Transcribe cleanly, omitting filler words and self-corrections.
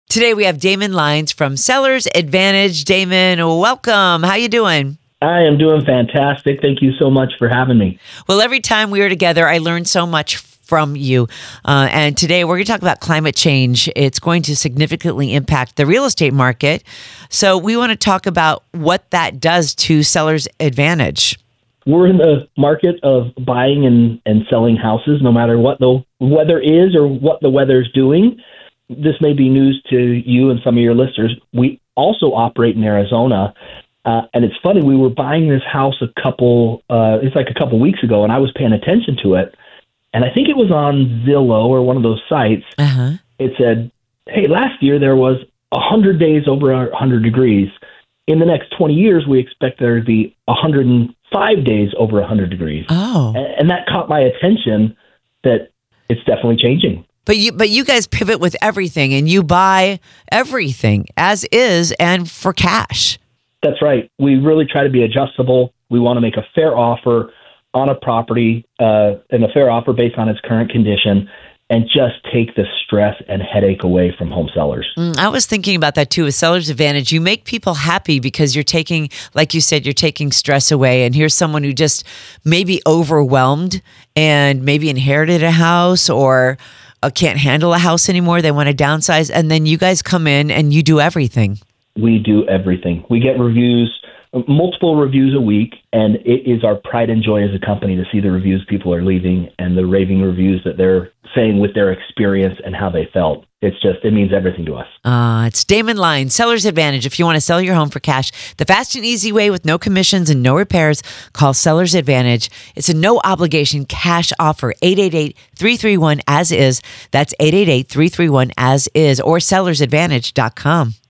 Today we have Damon Lyons from Sellers Advantage. Damon, welcome. How you doing? I am doing fantastic. Thank you so much for having me. Well, every time we were together, I learned so much from you. And today we're going to talk about climate change. It's going to significantly impact the real estate market. So we want to talk about what that does to Sellers Advantage. We're in the market of buying and selling houses, no matter what the weather is or what the weather's doing. This may be news to you and some of your listeners. We also operate in Arizona. And it's funny, we were buying this house a couple weeks ago, and I was paying attention to it. And I think it was on Zillow or one of those sites. Uh-huh. It said, hey, last year there was 100 days over 100 degrees. In the next 20 years, we expect there to be 105 days over 100 degrees. Oh. And that caught my attention that it's definitely changing. But you guys pivot with everything, and you buy everything as is and for cash. That's right. We really try to be adjustable. We want to make a fair offer on a property and a fair offer based on its current condition, and just take the stress and headache away from home sellers. I was thinking about that too with Seller's Advantage. You make people happy because you're taking, like you said, you're taking stress away. And here's someone who just may be overwhelmed and maybe inherited a house or can't handle a house anymore. They want to downsize. And then you guys come in and you do everything. We do everything. We get reviews, multiple reviews a week, and it is our pride and joy as a company to see the reviews people are leaving and the raving reviews that they're saying with their experience and how they felt. It means everything to us. It's Damon Lyons, Seller's Advantage. If you want to sell your home for cash, the fast and easy way with no commissions and no repairs, call Seller's Advantage. It's a no obligation cash offer, 888-331-AS-IS. That's 888-331-AS-IS or sellersadvantage.com.